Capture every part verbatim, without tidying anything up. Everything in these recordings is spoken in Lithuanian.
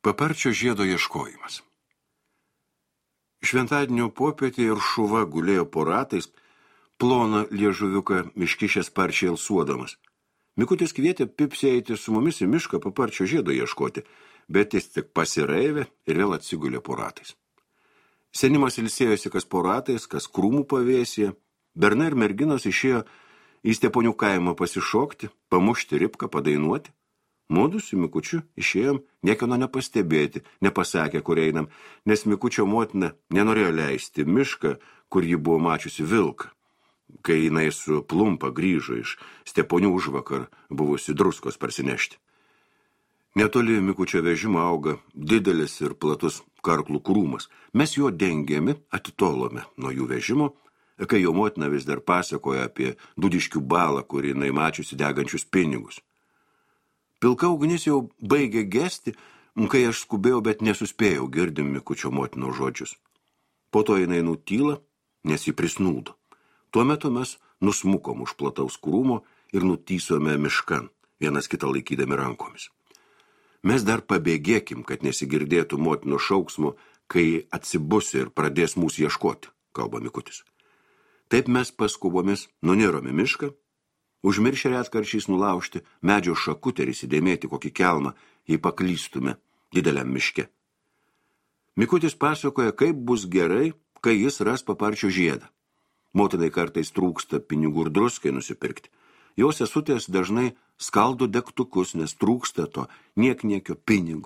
Paparčio žiedo ieškojimas. Šventadienio popietė ir šuva gulėjo po ratais, ploną liežuviuką miškišę sparčiai alsuodamas. Mikutis kvietė Pipsį eiti su mumis į mišką paparčio žiedo ieškoti, bet jis tik pasiraivė ir vėl atsigulė po ratais. Senimas ilsėjosi kas po ratais, kas krūmų pavėsyje. Bernai ir merginos išėjo į Steponių kaimą pasišokti, pamušti ribką, padainuoti. Mudu su Mikučiu išėjom niekieno nepastebėti, nepasakė, kur einam, nes Mikučio motina nenorėjo leisti mišką, kur ji buvo mačiusi vilką, kai jinai su plumpa grįžo iš Steponių užvakar buvusi druskos parsinešti. Netoli Mikučio vežimo auga didelis ir platus karklų krūmas. Mes jo dengėmi, atitolome nuo jų vežimo, kai jo motina vis dar pasakoja apie Dudiškių balą, kur jinai mačiusi degančius pinigus. Pilka ugnis jau baigė gesti, kai aš skubėjau, bet nesuspėjau, girdim Mikučio motino žodžius. Po to jinai nutyla, nes jį prisnūdo. Tuo metu mes nusmukom už plataus krūmo ir nutysome miškan, vienas kitą laikydami rankomis. Mes dar pabėgėkim, kad nesigirdėtų motino šauksmo, kai atsibus ir pradės mūsų ieškoti, kalba Mikutis. Taip mes paskubomis nunirome mišką, užmiršę retkarčiais nulaužti medžio šakutę ir įsidėmėti kokį kelmą, jei paklystume dideliam miške. Mikutis pasakoja, kaip bus gerai, kai jis ras paparčio žiedą. Motinai kartais trūksta pinigų ir druskai nusipirkti. Jos sesutės dažnai skaldo degtukus, nes trūksta to niekniekio pinigų.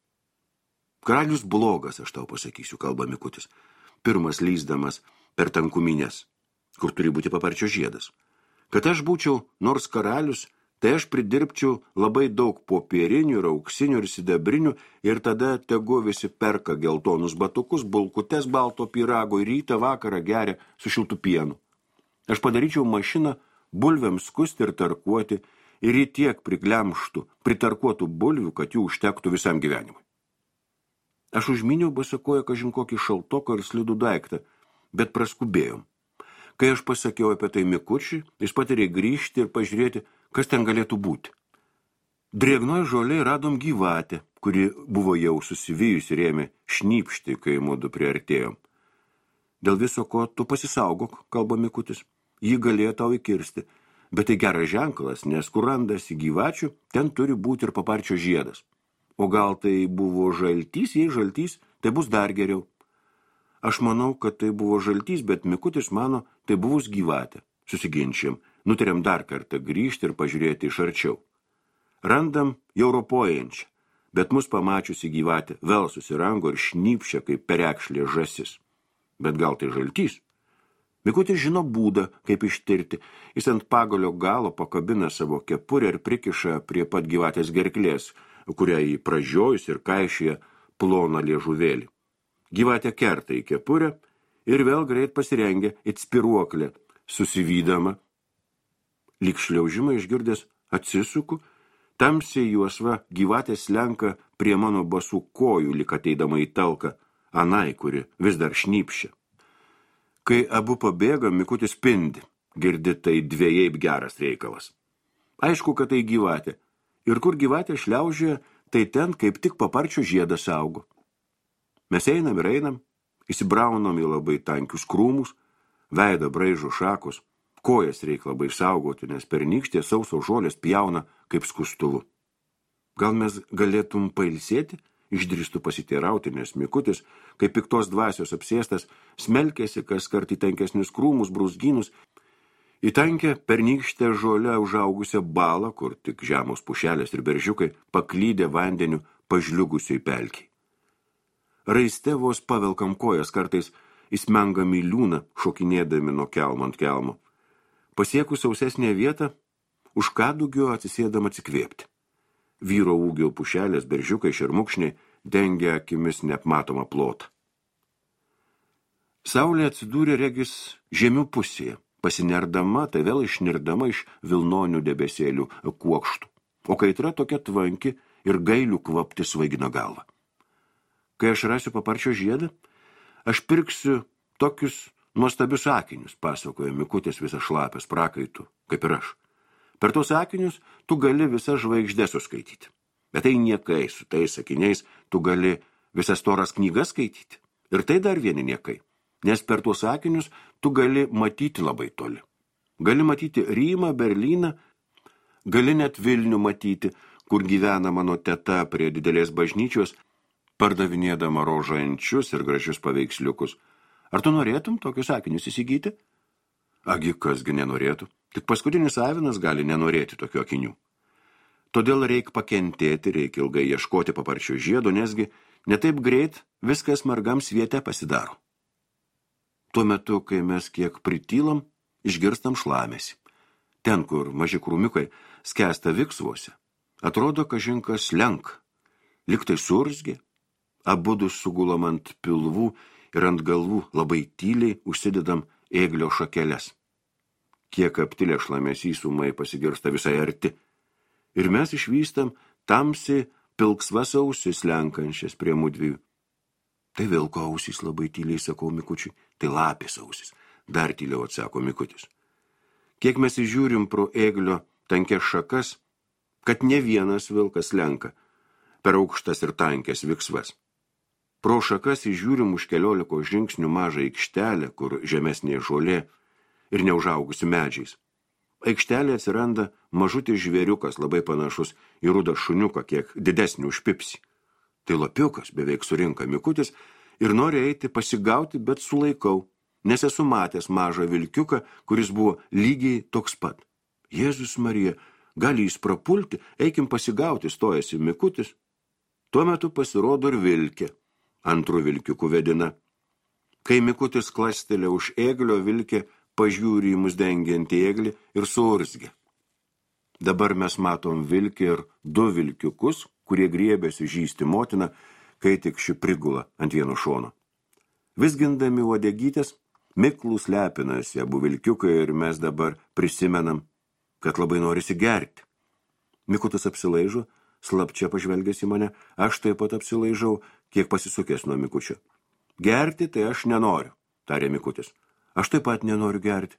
Karalius blogas, aš tau pasakysiu, kalba Mikutis, pirmas lysdamas per tankuminės, kur turi būti paparčio žiedas. Kad aš būčiau nors karalius, tai aš pridirbčiau labai daug popierinių ir auksinių ir sidabrinių ir tada tegu visi perka geltonus batukus, bulkutes balto pyrago ir rytą vakarą geria su šiltu pienu. Aš padaryčiau mašiną bulvėms skusti ir tarkuoti ir į tiek priklemštų, pritarkuotų bulvių, kad jų užtektų visam gyvenimui. Aš užminiau basakoją kažin kokį šaltoką ir slidų daiktą, bet praskubėjom. Kai aš pasakiau apie tai Mikučiui, jis patyrė grįžti ir pažiūrėti, kas ten galėtų būti. Drėgnoj žolėj radom gyvatę, kuri buvo jau susivijusi ir ėmė šnypšti, kai mudu priartėjom. Dėl viso ko tu pasisaugok, kalba Mikutis, jį galėjo tau įkirsti, bet tai geras ženklas, nes kur randasi gyvačių, ten turi būti ir paparčio žiedas. O gal tai buvo žaltys, jei žaltys, tai bus dar geriau. Aš manau, kad tai buvo žaltys, bet Mikutis mano, tai buvus gyvatė. Susiginčiam, nutarėm dar kartą grįžti ir pažiūrėti iš arčiau. Randam jau ropojančią, bet mus pamačiusi gyvatė vėl susirango ir šnypščia kaip perekšlė žąsis. Bet gal tai žaltys? Mikutis žino būdą, kaip ištirti. Jis ant pagalio galo pakabina savo kepurę ir prikiša prie pat gyvatės gerklės, kurią jį pražiojus ir kaišyje ploną liežuvėlį. Gyvatė kerta į kepurę ir vėl greit pasirengia it spiruoklė, susivydama. Lyg šliaužimą išgirdęs atsisuku, tamsiai juosva gyvatė slenka prie mano basų kojų, lyg ateidama į talką, anai, kuri vis dar šnypščia. Kai abu pabėga, Mikutis spindi, girdi tai dviejaip geras reikalas. Aišku, kad tai gyvatė. Ir kur gyvatė šliaužioja, tai ten kaip tik paparčio žiedas augo. Mes einam ir einam, įsibraunam į labai tankius krūmus, veidą braižo šakos, kojas reik labai saugoti, nes pernykštė sauso žolės pjauna kaip skustuvu. Gal mes galėtum pailsėti, išdrįstų pasiteirauti, nes Mikutis, kaip piktos dvasios apsėstas, smelkėsi kas kart į tankesnius krūmus, brūzgynus, į tankę pernykštę žolę užaugusią balą, kur tik žemos pušelės ir beržiukai paklydė vandeniu pažliugusiai pelkiai. Raiste vos pavelkam kojas, kartais įsmengam į liūną, šokinėdami nuo kelmo ant kelmo. Pasiekus sausesnę vietą, už kadugio atsisėdam atsikvėpti. Vyro ūgio pušelės, beržiukai, šermukšniai dengia akimis neapmatomą plotą. Saulė atsidūrė regis žemių pusėje, pasinerdama, tai vėl išnirdama iš vilnonių debesėlių kuokštų, o kaitra tokia tvanki ir gailių kvapti svaigina galvą. Kai aš rasiu paparčio žiedą, aš pirksiu tokius nuostabius akinius, pasakoja Mikutis visas šlapės prakaitų, kaip ir aš. Per tos akinius tu gali visą žvaigždę suskaityti. Bet tai niekai, su tais sakiniais tu gali visas toras knygas skaityti. Ir tai dar vieni niekai, nes per tuos sakinius tu gali matyti labai toli. Gali matyti Rymą, Berlyną, gali net Vilnių matyti, kur gyvena mano teta prie didelės bažnyčios, pardavinėdama rožančius ir gražius paveiksliukus. Ar tu norėtum tokius sakinius įsigyti? Agi, kasgi nenorėtų. Tik paskutinis avinas gali nenorėti tokių akinių. Todėl reik pakentėti, reik ilgai ieškoti paparčio žiedo, nesgi netaip greit viskas margam sviete pasidaro. Tuo metu, kai mes kiek pritylam, išgirstam šlamesį. Ten, kur maži krūmiukai skęsta viksvuose, atrodo, kažinkas lenk, liktai surzgė, abudu sugulam ant pilvų ir ant galvų labai tyliai užsidedam ėglio šakeles. Kiek aptilė šlamesys ūmai pasigirsta visai arti. Ir mes išvystam tamsi pilksvas ausis lenkančias prie mudviejų. Tai vilko ausys, labai tyliai sakau Mikučiui, tai lapės ausis, dar tyliau atsako Mikutis. Kiek mes įžiūrim pro ėglio tankės šakas, kad ne vienas vilkas lenka per aukštas ir tankės viksvas. Pro šakas įžiūrim už kelioliko žingsnių mažą aikštelę, kur žemesnė žolė ir neužaugusi medžiais. Aikštelė atsiranda mažutis žvėriukas, labai panašus į rudą šuniuką, kiek didesnį už pipsį. Tai lapiukas, beveik surinka Mikutis ir nori eiti pasigauti, bet sulaikau, nes esu matęs mažą vilkiuką, kuris buvo lygiai toks pat. Jėzus Marija, gali jis prapulti, eikim pasigauti, stojasi Mikutis. Tuo metu pasirodo ir vilkė, antrų vilkiukų vedina. Kai Mikutis klastelė už ėglio, vilkė pažiūri į mus dengiantį ėglį ir suurzgė. Dabar mes matom vilkį ir du vilkiukus, kurie griebėsi žysti motiną, kai tik ši prigula ant vieno šono. Visgindami uodegytės, miklus lepinasi abu vilkiukai ir mes dabar prisimenam, kad labai norisi gerti. Mikutis apsilaižo, slapčia pažvelgęs į mane, aš taip pat apsilaižau, kiek pasisukęs nuo Mikučio. Gerti tai aš nenoriu, tarė Mikutis. Aš taip pat nenoriu gerti.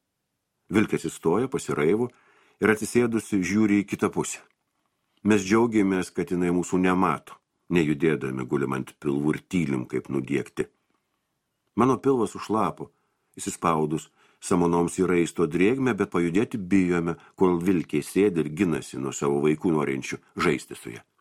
Vilkės įstoja, pasiraivo ir atsisėdusi žiūri į kitą pusę. Mes džiaugiamės, kad jinai mūsų nemato, nejudėdami gulim ant pilvų ir tylim kaip nudiekti. Mano pilvas užlapo, įsispaudus samonoms į raisto drėgmę, bet pajudėti bijome, kol vilkiai sėdi ir ginasi nuo savo vaikų norinčių žaisti su ja.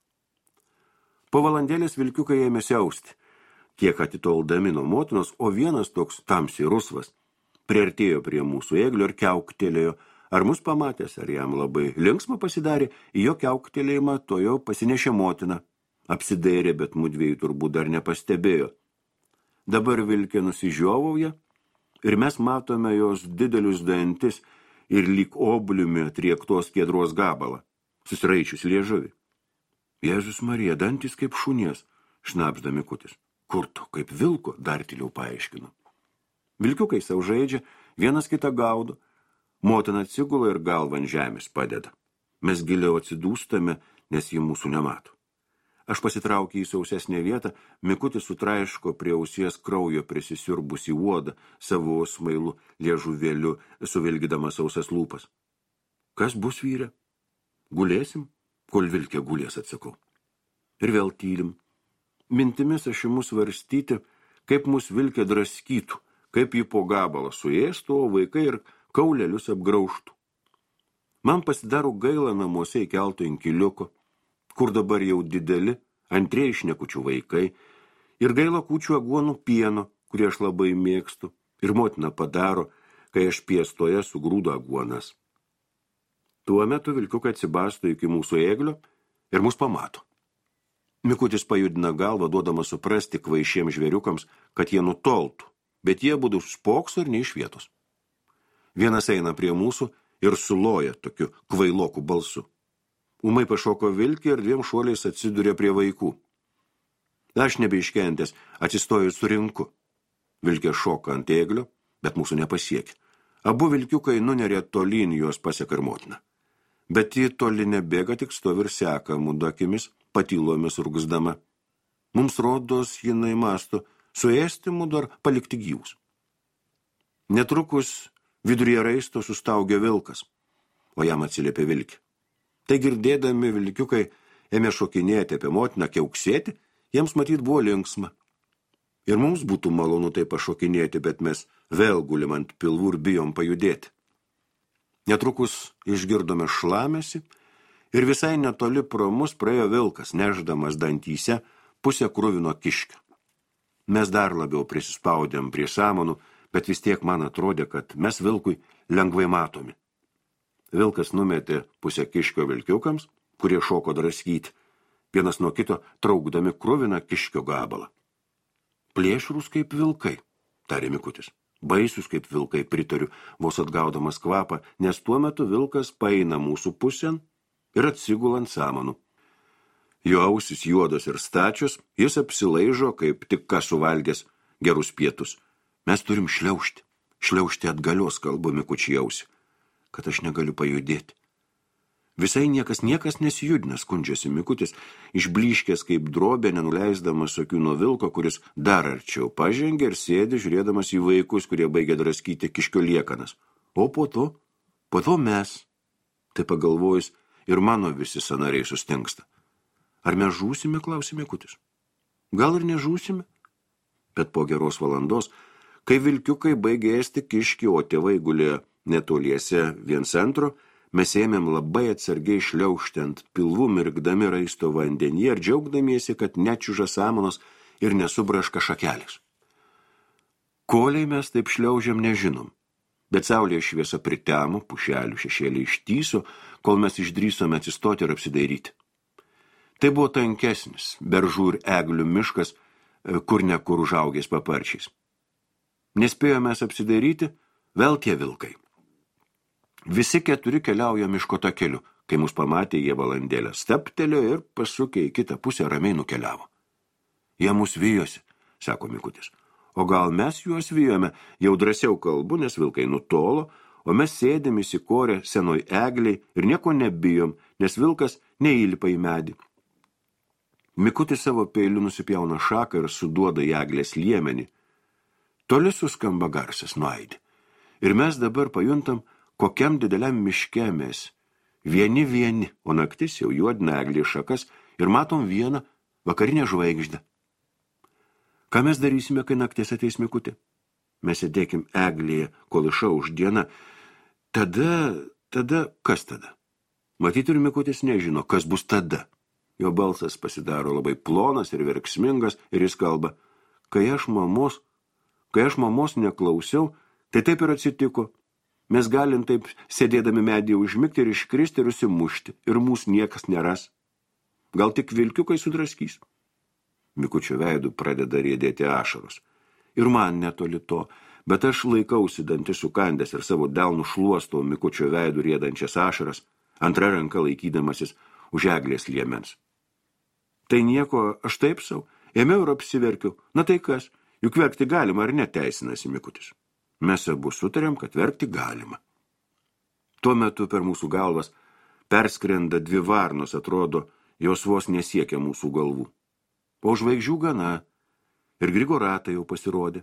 Po valandėlės vilkiukai ėmė siausti, kiek atitoldami nuo motinos, o vienas toks tamsiai rusvas priartėjo prie mūsų ėglio ir kiauktelėjo, ar mus pamatęs, ar jam labai linksma pasidarė, į jo kiauktelėjimą to jau pasinešė motina. Apsidairė, bet mudviejų turbūt dar nepastebėjo. Dabar vilkė nusižiovauja ir mes matome jos didelius dantis ir lyg obliumi atriektos kiedros gabalą, susiraičius liežuvį. Jėzus Marija, dantis kaip šunies, šnapžda Mikutis. Kur tu, kaip vilko, dar tyliau paaiškino. Vilkiukai sau žaidžia, vienas kitą gaudo, motina atsigula ir galvą ant žemės padeda. Mes giliau atsidūstame, nes ji mūsų nemato. Aš pasitraukė į sausesnę vietą, Mikutis sutraiško prie ausies kraujo prisisiurbusį uodą savo smailu liežuvėliu, suvilgydamas sausas lūpas. Kas bus, vyre? Gulėsim, kol vilkė gulės, atsakau. Ir vėl tylim. Mintimis aš imu svarstyti, kaip mus vilkė draskytų, kaip jį po gabalą suėstų, o vaikai ir kaulelius apgraužtų. Man pasidaro gaila namuose įkelto inkiliuko, kur dabar jau dideli, antrieji šnekučių vaikai, ir gaila kūčių aguonų pieno, kurį aš labai mėgstu, ir motina padaro, kai aš piestoje sugrūdo aguonas. Tuo metu vilkiukai atsibasto iki mūsų ėglio ir mus pamato. Mikutis pajudina galvą, duodamas suprasti kvaišiems žvėriukams, kad jie nutoltų, bet jie būtų spokso ir ne iš vietos. Vienas eina prie mūsų ir suloja tokiu kvailokų balsu. Ūmai pašoko vilkį ir dviem šuoliais atsidūrė prie vaikų. Aš nebeiškentęs, atsistoju surinku. Vilkė šoka ant ėglio, bet mūsų nepasiekė. Abu vilkiukai nunerė tolyn, juos paseka ir motina. Bet ji toli nebėga, tik stovi ir seka mūdu akimis, patylomis urgzdama. Mums rodos, jinai masto, suėsti mūdu ar palikti gyvus. Netrukus viduryje raisto sustaugia vilkas, o jam atsiliepė vilkė. Tai girdėdami vilkiukai ėmė šokinėti apie motiną, kiauksėti, jiems matyt buvo linksma. Ir mums būtų malonu tai pašokinėti, bet mes vėl gulim ant pilvų ir bijom pajudėti. Netrukus išgirdome šlamesi ir visai netoli pro mus praėjo vilkas, neždamas dantyse pusę kruvino kiškio. Mes dar labiau prisispaudėm prie samanų, bet vis tiek man atrodė, kad mes vilkui lengvai matomi. Vilkas numetė pusę kiškio vilkiukams, kurie šoko draskyti, vienas nuo kito traukdami kruviną kiškio gabalą. Plėšrūs kaip vilkai, tarė Mikutis. Baisus kaip vilkai, pritariu, vos atgaudamas kvapą, nes tuo metu vilkas paeina mūsų pusėn ir atsigula ant samanų. Jo ausis juodos ir stačios, jis apsilaižo, kaip tik ką suvalgęs gerus pietus. Mes turim šliaužti, šliaužti atgalios, kalbu Mikučiui ausį, kad aš negaliu pajudėti. Visai niekas, niekas nesijudina, skundžiasi Mikutis, išblyškęs kaip drobė, nenuleisdamas akių nuo vilko, kuris dar arčiau pažengė ir sėdi, žiūrėdamas į vaikus, kurie baigė draskyti kiškio liekanas. O po to, po to mes, tai pagalvojus, ir mano visi sąnariai sustingsta. Ar mes žūsime, klausė Mikutis. Gal ir nežūsime? Bet po geros valandos, kai vilkiukai baigė ėsti kiškį, o tėvai gulėjo netoliese viens antro, mes ėmėm labai atsargiai šliaužti ant pilvų, mirkdami raisto vandenyje ir džiaugdamiesi, kad nečiuža samanos ir nesubraška šakelės. Koliai mes taip šliaužiam nežinom, bet saulės šviesa pritemo, pušelių šešėlį ištyso, kol mes išdrįsome atsistoti ir apsidairyti. Tai buvo tankesnis, beržų ir eglių miškas, kur ne kur užaugęs paparčiais. Nespėjome mes apsidairyti, vėl tie vilkai. Visi keturi keliauja miško takeliu, kai mus pamatė, jie valandėlę steptelėjo ir pasukė į kitą pusę ramiai nukeliavo. Jie mus vijosi, sako Mikutis. O gal mes juos vijome, jau drąsiau kalbu, nes vilkai nutolo, o mes sėdėm įsikorę senoj egliai ir nieko nebijom, nes vilkas neįlipa į medį. Mikutis savo peiliu nusipjauna šaką ir suduoda į eglės liemenį. Toli suskamba garsas nuaidi. Ir mes dabar pajuntam, kokiam dideliam miške mes. Vieni vieni, o naktis jau juodina eglės šakas ir matom vieną vakarinę žvaigždę. Ką mes darysime, kai naktis ateis Mikutė? Mes sėdėkim eglėje, kol išauš diena. Tada, tada, kas tada? Matyt, ir Mikutis nežino, kas bus tada. Jo balsas pasidaro labai plonas ir verksmingas ir jis kalba, kai aš mamos, kai aš mamos neklausiau, tai taip ir atsitiko. Mes galim taip sėdėdami medyje užmigti ir iškristi ir užsimušti, ir mūsų niekas neras. Gal tik vilkiukai sudraskys? Mikučio veidų pradeda riedėti ašaros. Ir man netoli to, bet aš laikausi dantis sukandęs ir savo delnu šluostau Mikučio veidų riedančias ašaras, antra ranka laikydamasis už eglės liemens. Tai nieko, aš taip sau, ėmiau ir apsiverkiau. Na tai kas, juk verkti galima ar neteisinasi Mikutis. Mes abu sutarėm, kad verkti galima. Tuo metu per mūsų galvas perskrenda dvi varnos, atrodo, jos vos nesiekia mūsų galvų. Po žvaigždžių gana ir Grigoratai jau pasirodė.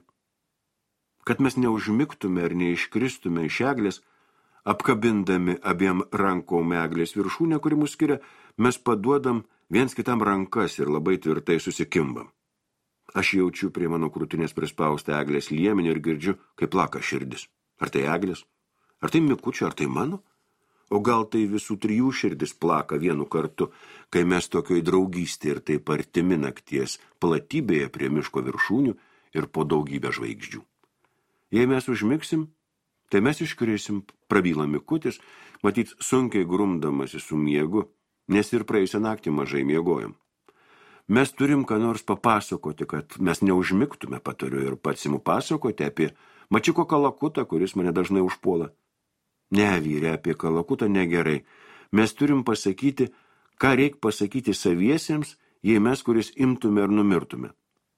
Kad mes neužmigtume ir neiškristume iš eglės, apkabindami abiem rankom eglės viršūnę, kuri mus skiria, mes paduodam viens kitam rankas ir labai tvirtai susikimbam. Aš jaučiu prie mano krūtinės prispaustą eglės liemenį ir girdžiu, kaip plaka širdis. Ar tai eglės? Ar tai Mikučio, ar tai mano? O gal tai visų trijų širdis plaka vienu kartu, kai mes tokioj draugystė ir taip artimi nakties platybėje prie miško viršūnių ir po daugybę žvaigždžių. Jei mes užmigsim, tai mes iškrisim, prabyla Mikutis, matyt sunkiai grumdamasi su miegu, nes ir praėjusią naktį mažai miegojom. Mes turim ką nors papasakoti, kad mes neužmigtume, patariu, ir pats imu pasakoti apie mačiuko kalakutą, kuris mane dažnai užpuola. Ne, vyre, apie kalakutą negerai. Mes turim pasakyti, ką reik pasakyti saviesiems, jei mes kuris imtume ir numirtume.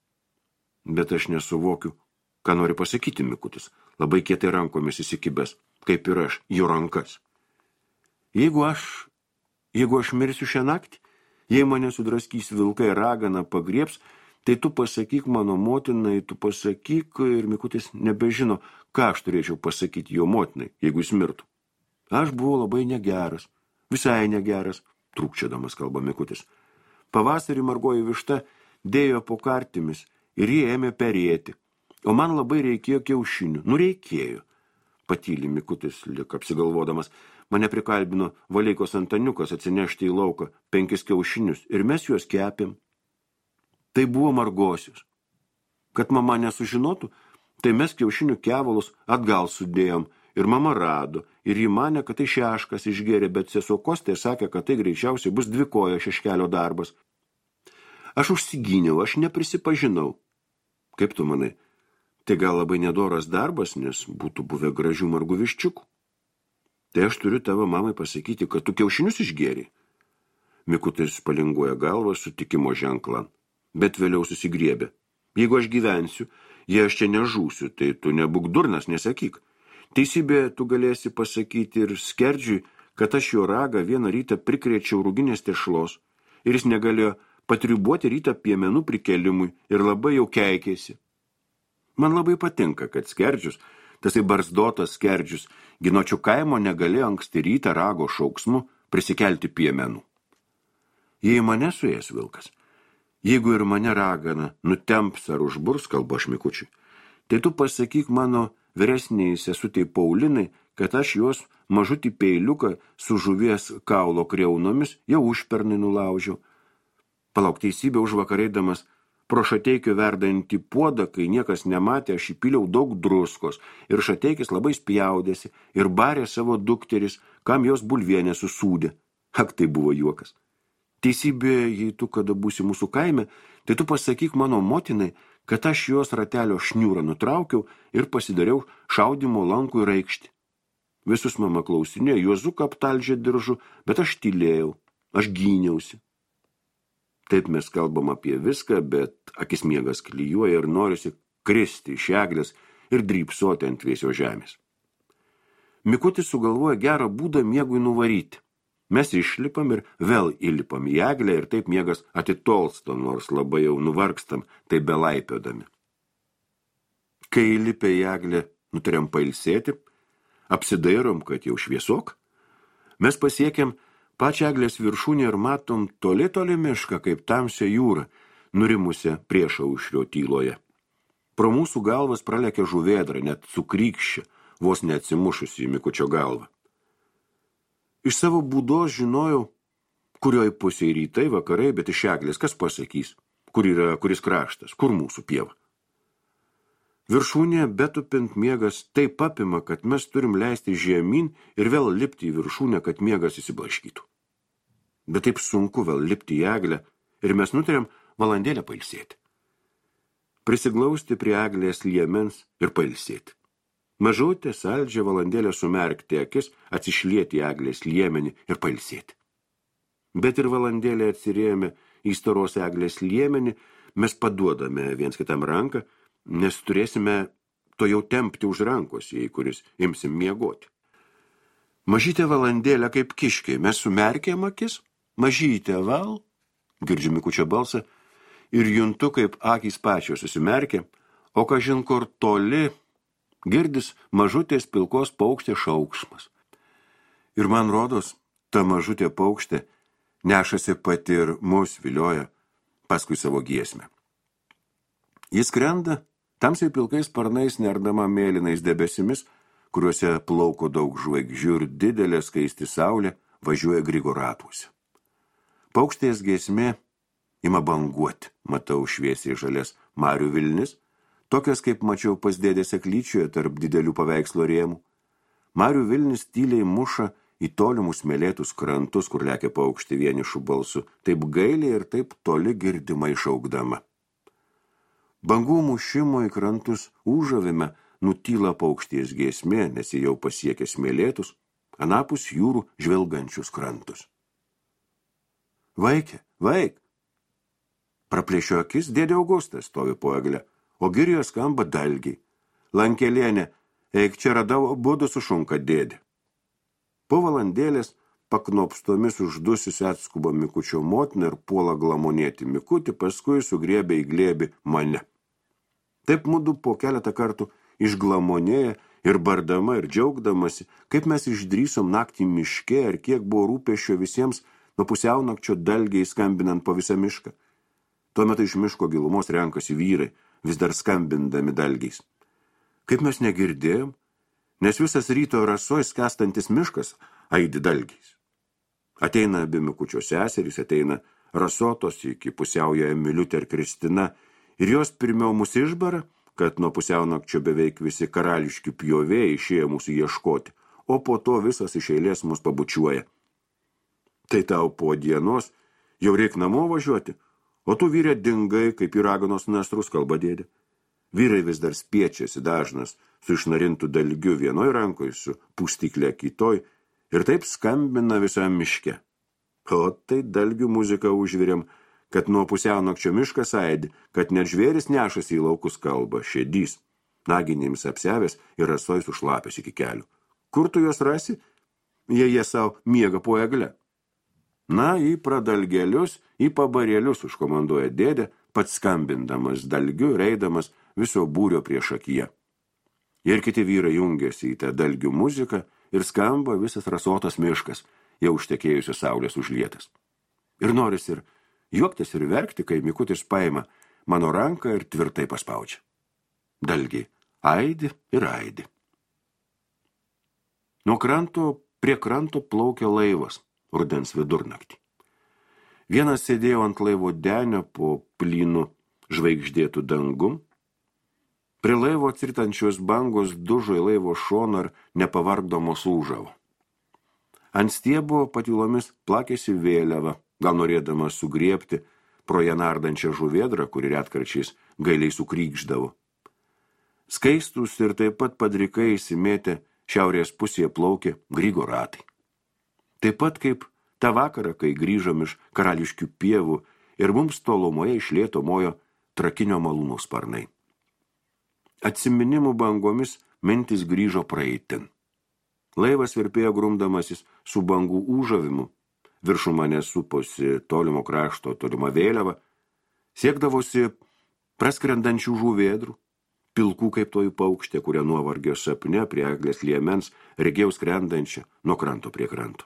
Bet aš nesuvokiu, ką nori pasakyti Mikutis, labai kietai rankomis įsikibęs, kaip ir aš, jo rankas. Jeigu aš, jeigu aš mirsiu šią naktį, jei mane sudraskys vilkai ragana pagrieps, tai tu pasakyk mano motinai, tu pasakyk, ir Mikutis nebežino, ką aš turėčiau pasakyti jo motinai, jeigu jis mirtų. Aš buvau labai negeras, visai negeras, trūkčiodamas kalba Mikutis. Pavasarį margoji višta dėjo po kartimis ir jie ėmė perėti, o man labai reikėjo kiaušinių. Nu reikėjo. Patyli Mikutis, lik apsigalvodamas, mane prikalbino Valeikos Antaniukas atsinešti į lauką penkis kiaušinius ir mes juos kepėm. Tai buvo margosius. Kad mama nesužinotų, tai mes kiaušinių kevalus atgal sudėjom ir mama rado ir ji manė, kad tai šeškas išgėrė, bet sesuo Kostė sakė, kad tai greičiausiai bus dvikojo šeškelio darbas. Aš užsigyniau, aš neprisipažinau. Kaip tu manai? Tai gal labai nedoras darbas, nes būtų buvę gražių margų viščiukų. Tai aš turiu tavo mamai pasakyti, kad tu kiaušinius išgėrei. Mikutis palinguoja galvą sutikimo ženklą, bet vėliau susigriebė. Jeigu aš gyvensiu, jei aš čia nežūsiu, tai tu nebūk durnas, nesakyk. Teisybė, tu galėsi pasakyti ir skerdžiui, kad aš jo ragą vieną rytą prikrėčiau ruginės tešlos ir jis negalėjo patribuoti rytą piemenų prikelimui ir labai jau keikėsi. Man labai patinka, kad skerdžius, tasai barzdotas skerdžius, Ginočių kaimo negalėjo anksti rytą rago šauksmu prisikelti piemenų. Jei mane suės vilkas, jeigu ir mane ragana nutemps ar užburs, kalbu aš Mikučiui, tai tu pasakyk mano vyresniai sesutei Paulinai, kad aš jos mažutį peiliuką su žuvies kaulo kriaunomis jau užpernai nulaužiau. Palauk, teisybė, užvakareidamas pro šateikio verdantį puodą, kai niekas nematė, aš įpiliau daug druskos ir šateikis labai spjaudėsi ir barė savo dukteris, kam jos bulvienė susūdė. Ak, tai buvo juokas. Teisybė, jei tu kada būsi mūsų kaime, tai tu pasakyk mano motinai, kad aš jos ratelio šniūrą nutraukiau ir pasidariau šaudimo lankui raikšti. Visus mama klausinė, Juozuką aptalžė diržu, bet aš tylėjau, aš gyniausi. Taip mes kalbam apie viską, bet akis miegas klijuoja ir norisi kristi iš eglės ir drypsoti ant vėsio žemės. Mikutis sugalvoja gerą būdą miegui nuvaryti. Mes išlipam ir vėl įlipam į eglę ir taip miegas atitolsta, nors labai jau nuvargstam, tai belaipiodami. Kai įlipę į eglę, nutarėm pailsėti, apsidairom, kad jau šviesok, mes pasiekėm pačią eglės viršūnę ir matom toli toli mišką, kaip tamsią jūrą, nurimusią priešą aušrio tyloje. Pro mūsų galvas pralekia žuvėdra, net sukrykščia, vos neatsimušusi į Mikučio galvą. Iš savo būdos žinojau, kurioj pusėje rytai, vakarai, bet iš eglės kas pasakys, kur yra kuris kraštas, kur mūsų pieva. Viršūnėje betupint miegas taip apima, kad mes turim leisti žemyn ir vėl lipti į viršūnę, kad miegas įsiblaškytų. Bet taip sunku vėl lipti į eglę ir mes nutarėm valandėlę pailsėti. Prisiglausti prie eglės liemens ir pailsėti. Mažutė, saldžia valandėlę sumerkti akis, atsišlieti eglės liemenį ir pailsėti. Bet ir valandėlę atsirėjome į storos eglės liemenį, mes paduodame viens kitam ranką, nes turėsime to jau tempti už rankos, jei kuris imsim miegoti. Mažytė valandėlę kaip kiškiai, mes sumerkėm akis, mažytė val, girdžiu Mikučio balsą, ir juntu, kaip akys pačios susimerkė, o kažin kur toli girdis mažutės pilkos paukštė šauksmas. Ir man rodos, ta mažutė paukštė nešasi pati ir mus vilioja paskui savo giesmę. Jis skrenda tamsiai pilkais sparnais nerdama mėlynais debesimis, kuriuose plauko daug žvaigždžių ir didelė skaisti saulė važiuoja Grigo ratuose. Paukštės giesmė ima banguoti, matau šviesiai žalias marių vilnis, tokias kaip mačiau pas dėdę Seklyčioje tarp didelių paveikslo rėmų. Marių vilnis tyliai muša į tolimus smėlėtus krantus, kur lekia paukštė vienišų balsu, taip gailiai ir taip toli girdimai šaukdama. Bangų mušimo į krantus užavime nutyla paukšties giesmė, nes jie jau pasiekė smėlėtus, anapus jūrų žvelgančius krantus. Vaikė, vaik! Praplėšio akis dėdė Augustas stovi po egle, o girioje skamba dalgiai. Lankelienė, eik čia radau abudu sušunka dėdė. Po valandėlės paknopstomis uždusis atskuba Mikučio motina ir puola glamonėti Mikutį, paskui sugriebė į glėbį mane. Taip mudu po keletą kartų išglamonėję ir bardama ir džiaugdamasi, kaip mes išdrįsom naktį miške ir kiek buvo rūpesčio visiems nuo pusiaunakčio dalgiai skambinant po visą mišką. Tuo metu iš miško gilumos renkasi vyrai, vis dar skambindami dalgiais. Kaip mes negirdėjom, nes visas ryto rasoj skęstantis miškas aidi dalgiais. Ateina abi Mikučio seserys, ateina Rasotos iki pusiaujo Emiliutė ir Kristina, ir jos pirmiau mus išbara, kad nuo pusiaunakčio beveik visi karališki pjovėjai išėjo mūsų ieškoti, o po to visas iš eilės mus pabučiuoja. Tai tau po dienos jau reik namo važiuoti, o tu vyrė dingai, kaip į raganos nastrus, kalba dėdė. Vyrai vis dar spiečiasi, dažnas su išnarintu dalgiu vienoj rankoj, su pustyklė kitoj, ir taip skambina visam miške. O tai dalgių muziką užvirėm, kad nuo pusiaunakčio miškas aidi, kad net žvėris nešasi į laukus kalba, šėdys, naginėmis apsevės ir rasoj sušlapęs iki kelių. Kur tu juos rasi, jei jie savo miega po egle? Na, į pradalgelius, į pabarėlius užkomanduoja dėdė, pats skambindamas dalgiu, reidamas viso būrio prieš akiją. Ir kiti vyrai jungiasi į tą dalgių muziką ir skamba visas Rasotos miškas, jau užtekėjusios saulės užlietas. Ir noris ir juoktis ir verkti, kai Mikutis paima mano ranką ir tvirtai paspaudžia. Dalgiai aidi ir aidi. Nuo kranto prie kranto plaukia laivas rudens vidurnaktį. Vienas sėdėjo ant laivo denio po plynu žvaigždėtų dangum. Prie laivo atsiritančios bangos dužo į laivo šoną ir nepavargdomos ūžavo. Ant stiebo patylomis plakėsi vėliava, gal norėdamas sugriebti pro ją nardančią žuvėdrą, kuri retkarčiais gailiai sukrykždavo. Skaistus ir taip pat padrikai įsimėtė šiaurės pusėje plaukė Grygo ratai. Taip pat kaip tą vakarą, kai grįžom iš karališkių pievų ir mums tolumoje iš lėto mojo trakinio malūno sparnai. Atsiminimų bangomis mintis grįžo praeitin. Laivas virpėjo grumdamasis su bangų ūžavimu, viršų mane suposi tolimo krašto tolima vėliava, siekdavosi praskrendančių žuvėdrų, pilkų kaip tojų paukštė, kurią nuovargio sapne prie eglės liemens regėjau skrendančią nuo kranto prie kranto.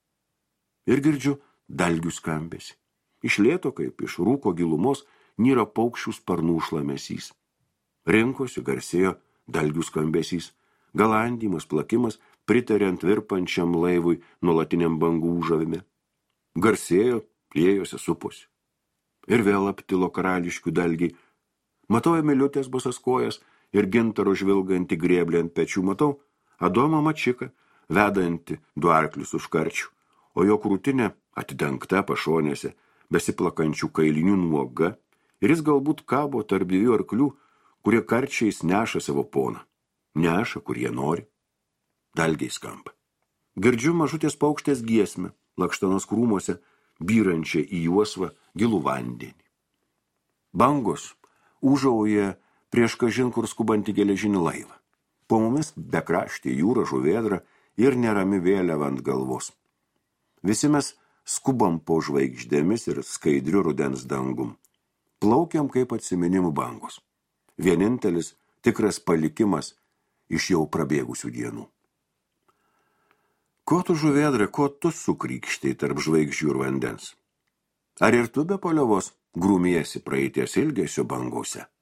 Ir girdžiu dalgių skambesį. Iš lėto, kaip iš rūko gilumos, nyra paukščių sparnų šlamesys. Rinkosi, garsėjo dalgių skambesys, galandymas, plakimas, pritariant virpančiam laivui nuolatiniam bangų užavime. Garsėjo, plėjosi, suposi. Ir vėl aptilo karališkių dalgiai. Matau Emiliutės bosas kojas ir gintaro žvilgantį grėblį ant pečių. Matau Adomą Mačiką, vedantį du arklius už karčių, o jo krūtinė atidengta pašonėse, besiplakančių kailinių nuoga, ir jis galbūt kabo tarp dviejų arklių, kurie karčiais neša savo poną. Neša, kur jie nori. Dalgiai skamba. Girdžiu mažutės paukštės giesmę, lakštanos krūmuose, byrančią į juosvą gilų vandenį. Bangos užauja prieš kažin kur skubantį geležinį laivą. Po mumis bekraštė jūra, žuvėdra ir nerami vėliava ant galvos. Visi mes skubam po žvaigždėmis ir skaidriu rudens dangum. Plaukiam kaip atsiminimų bangos. Vienintelis tikras palikimas iš jau prabėgusių dienų. Ko tu žuvėdra, ko tu sukrykštei tarp žvaigždžių ir vandens? Ar ir tu be paliovos grūmiesi praeities ilgesio bangose?